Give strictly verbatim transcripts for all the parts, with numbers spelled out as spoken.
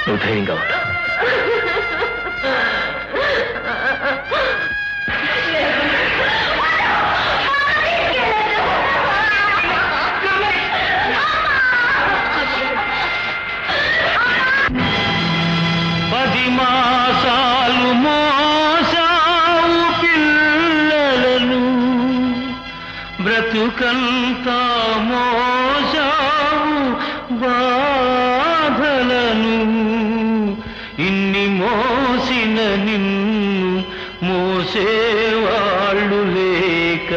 నువ్వు ధైర్యంగా ఉండు. పది మాసాలు మోసావు పిల్లలను, బ్రతుకంతా మోసావు బాధలను. ఇన్ని మోసిన నిన్ను మోసేవాళ్ళు లేక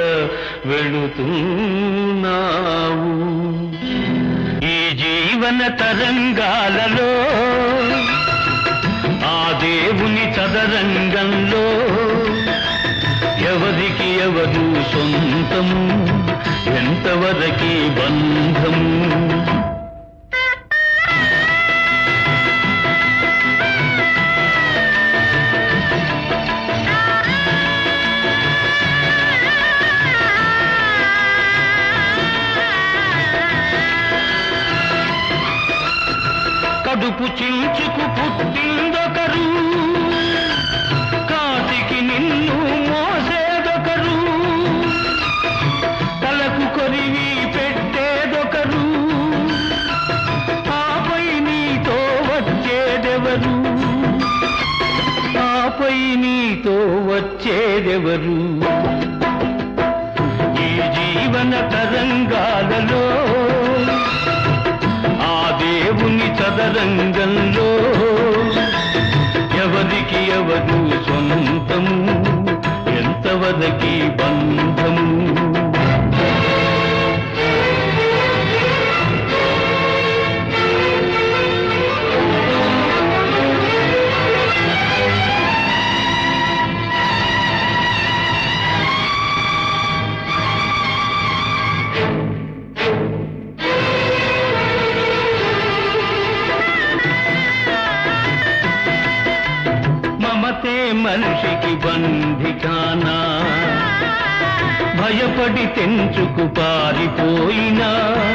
వెళుతున్నావు. ఈ జీవన తరంగాలలో ఆ దేవుని చదరంగంలో ఎవరికి ఎవరు సొంతము, ఎంతవరకి బంధము. కడుపు చించుకు పుట్టిందొకరు, కాటికి నిన్ను మోసేదొకరు, తలకు కొరివి పెట్టేదొకరు, ఆపై నీతో వచ్చేదెవరు, ఆపై నీతో వచ్చేదెవరు. ఈ జీవన తరంగాలలో దేవుని చదరంగంలో ఎవరికి ఎవరు సొంతము, ఎంతవరకి బంధము. మనిషికి బంధికానా, భయపడి తెంచుకు పారిపోయినా,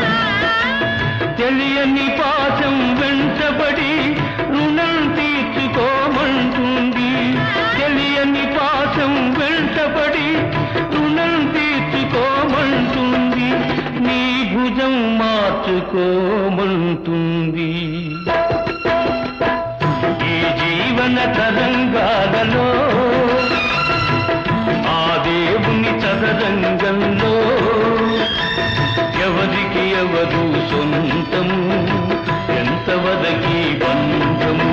తెలియని పాశం వెంటబడి రుణం తీర్చుకోమంటుంది. తెలియని పాశం వెంటబడి రుణం తీర్చుకోమంటుంది, నీ భుజం మార్చుకోమంటుంది. జీవన తరంగాలలో ఆ దేవుని చదరంగంలో ఎవరికి ఎవరు సొంతము, ఎంతవరకి బంధము.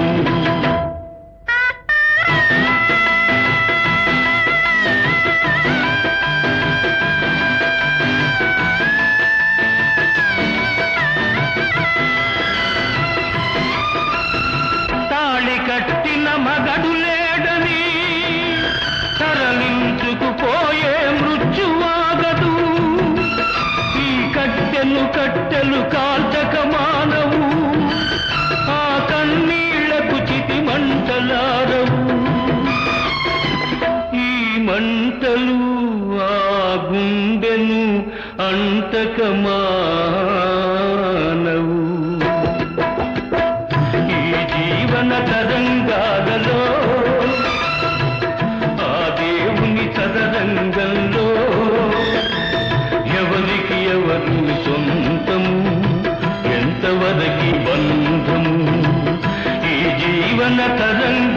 కట్టిన మగడు లేడని తరలించుకుపోయే మృత్యువాగదు. ఈ కట్టెలు కట్టెలు కాల్చక మానవు, ఆ కన్నీళ్లకు చితి మంటలారవు. ఈ మంటలు ఆ గుండెను అంటక మానవు. జీవన తరంగాలలో ఆ దేవుని చదరంగంలో ఎవరికి ఎవరు సొంతము, ఎంతవరకి బంధము. ఈ జీవన తరంగ